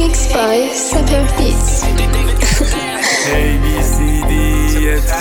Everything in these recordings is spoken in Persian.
Mixed by Super Beats. A B C D F G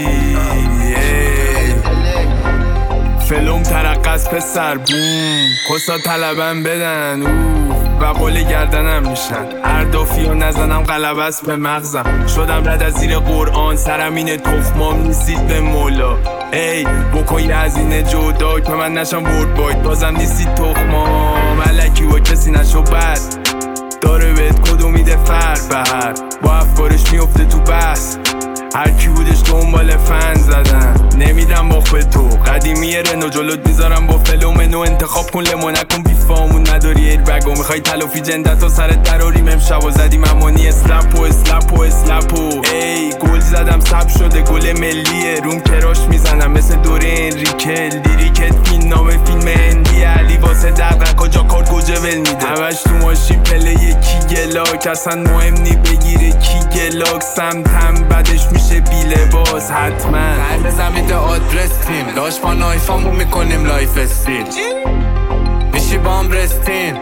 فلوم ترقص پسر بوم کسا طلبم بدن و قول گردنم میشن اردافی و نزنم قلبست به مغزم شدم رد از زیر قرآن سرم اینه تخمام نیستید به مولا ای بکن یه هزینه جدا که من نشم برد باید بازم نیستید تخمام علکی و کسی نشو بد داره بهت کدو میده فر بهر با افکارش میفته تو بس هر کی بودش دنبال فن زدن نمیدم باخ به تو قدیمیه رنو جلوت میذارم با فلومنو انتخاب کن لمو نکن بیفامون نداری ایربگو میخوای تلافی جندت و سرت دراریم امشب و زدیم امانی اسلپو اسلپو اسلپو ای گل زدم سب شده گل ملیه روم کراش میزنم مثل دوره انریکل دیریکت فیلم نام فیلم هندی علی واسه دقیق کجا کار گوجه ول میده همش تو ماشین پله یکی گلاک اصلا مهم نی بگیره کی گلاک سمتم بعدش میشه بی لباس حتما قلب زمین آدرس تیم داشت با نایفامون میکنیم لایف استیل میشی با هم رستیم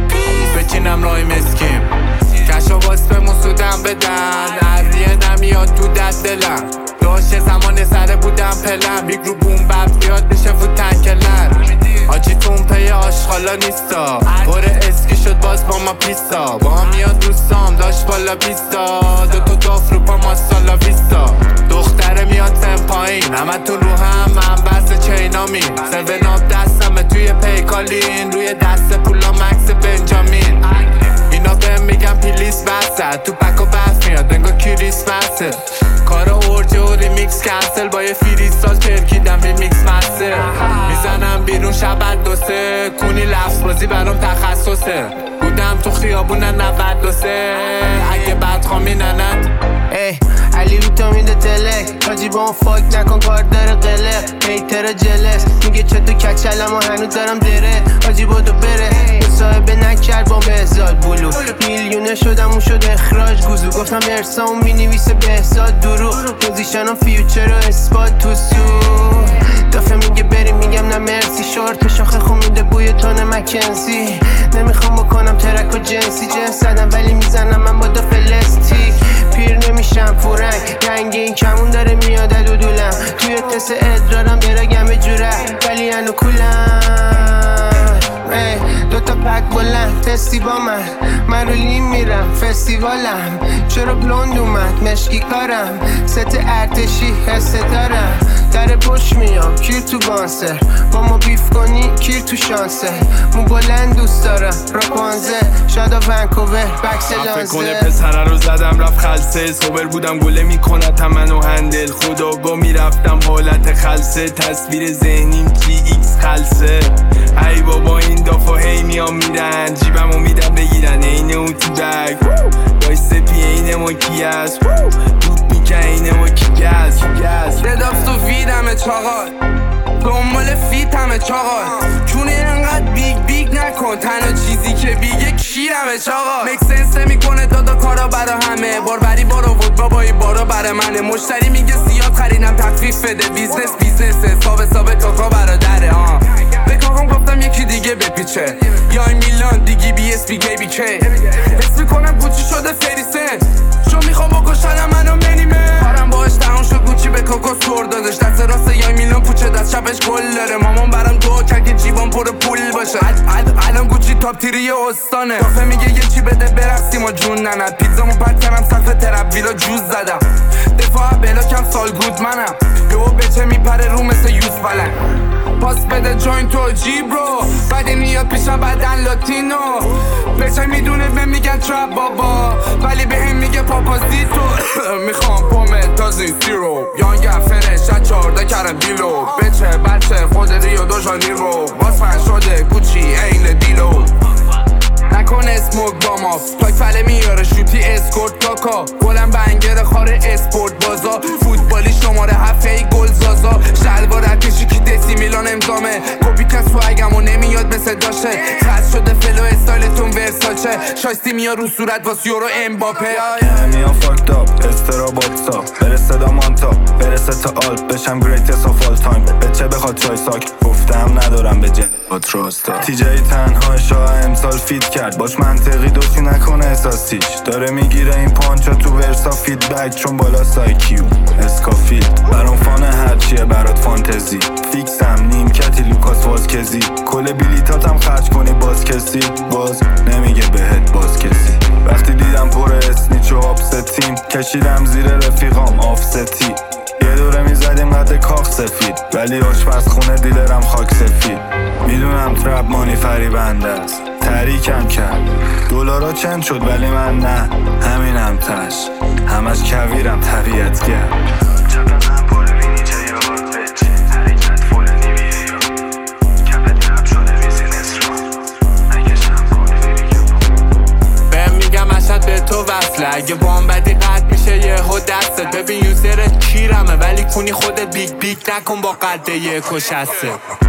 بچینم رای مسکیم کشا باز به مسودم بدن هریه نمیاد تو دلم داشت زمان سره بودم پلم بیگ رو بوم بب بیاد بشه فوت تنکلر آجی تون پی آشغالا نیستا باره اسکی شد باز با ما پیستا با هم میاد دوستام داشت بالا بیستا دوتو داف رو پا ماسالا ویستا دختره میاد سم پایین همه تو رو هم من بس چینامی سرون آب دستمه توی پیکالین روی دست پولا مکس بنجامین اینا بهم میگم پیلیس بسه تو پک و بف میاد انگا کریسمسه کارا اورجه و ریمیکس کنسل با یه فریستال چرکیدم ریمیکس مسته میزنم بیرون شبت دوسه کونی لفظ بازی برام تخصصه بودم تو خیابون 93 اگه بدخوام ننت ای علی ویتامین تلک حاجی با اون فاک نکن کار داره قلق میتر جلس میگه چطور کچلم و هنوز دارم دره حاجی بودو بره مصاحبه نکرد با بهزاد بلو میلیونه شدم اون شد اخراج گوزو گفتم ارسام مینویسه بهزاد دروغ پوزیشنم فیوچر و اسپات تو سو دفعه میگه بریم میگم نه مرسی شورت شاخه خومیده بوی تون مکنزی نمیخوام بکنم ترک و جنسی جنس زدم ولی میزنم من با دو فلستی پیر نمیشم پورنگ رنگین کمون داره میاد دودولم توی تست ادرارم براگم جوره ولی انو کولم دوتا پک بلند تستی با من رو لیم میرم فستیوالم چرا بلوند اومد مشکی کارم ست ارتشی حسه دارم در پشت میام کیر تو بانسر با ما بیف کنی کیر تو شانسه مو بلند دوست دارم راپانزه شادا ونکوور بکس لانزه فکر کنه پسره رو زدم رفت خلصه صبر بودم گله میکنت منو هندل خداگاه میرفتم حالت خلصه تصویر ذهنیم جی ایکس خلصه ای بابا این دافا هی میام میرن جیبمو میدم بگیرن اینه اون تو دک دای سپی اینه ما کی هست دود میکن اینه ما کی گز صداف تو ویدمه چاقال دنبال فیتمه چاقال چونه انقدر بیگ نکن تنها چیزی که بیگه کیرمه چاقال مکسنس نمیکنه دادا کارا برا همه باربری بارا بود بابایی بارا برا منه مشتری میگه زیاد خریدم تخفیف بده بیزنس حساب کاکا برادره بکاکم گفتم یکی دیگه بپیچه یا میلان دیگی بی اس بی گی بی کی حس میکنم گوچی شده فریسن چون میخوام بکشنم منو منیمه کارم باش تموم شد گوچی به کاکا سر دادش دست راست یا میلان پوچه دست چپش گل داره مامان برام دو کرد که جیبان پر پول باشه الان گوچی تاپ تیری استانه کافه میگه یه چی بده برقصیم و جون نند پیتزامو پد کردم سقف ترپ ویلا جوز زدم دفاع بلاکم سال گود منم یهو بچه میپره رو مثل یوز فلن پاس بده جوین تو جیب رو بعد نیاد پیشم بعدن لاتینو بچه میدونه به میگن ترپ بابا ولی به هم میگه پاپازیتو میخوام پومه تازی زیرو یانگم فرش از 14 کردم دیلو بچه خود ریو دو جانیرو باز فن شده گوچی این دیلو نکن اسموک با ما پاک فله میاره شوتی اسکورت کاکا گلم بنگر خاره اسپورت بازا فوتبالی شماره 7 گل زازا شلوار کشی کی دسی میلان ایران امضامه کپی که سوگم و نمیاد مثل داشه خط شده فلو استایلتون ورساچه شایستی میاد رو صورت واس یورو امباپه میام فاکت آپ استراباتسا بره صدا مانتا برسه تا آلپ بشم گریتست آف آل تایم به چه بخواد چای ساک گفتم ندارم به جهات راستا تیجای تنها شاه امسال فیت کرد باش منطقی دوستی نکنه احساسیش داره میگیره این پانچا تو ورسا فیدبک چون بالا سایکیو اسکافیل برام فان هرچیه برات فانتزی فیکسم نیمکتی لوکاس واسکزی کل بیلیتاتم خرج کنی باز کسی باز نمیگه بهت باز کسی وقتی دیدم پر اسنیچ و آبستیم کشیدم زیر رفیقام آفستی یه دوره میزدیم قد کاخ سفید ولی آشپز خونه دیلرم خاک سفید میدونم ترپ مانی فریبنده است تحریکم کرد دلارا چند شد ولی من نه همینم تش همش کویرم طبیعت گرد به تو وصله اگه بام بدی قد میشه یهو دستت ببین یوزرت کیرمه ولی کنی خودت بیگ بیگ نکن با قد 1.60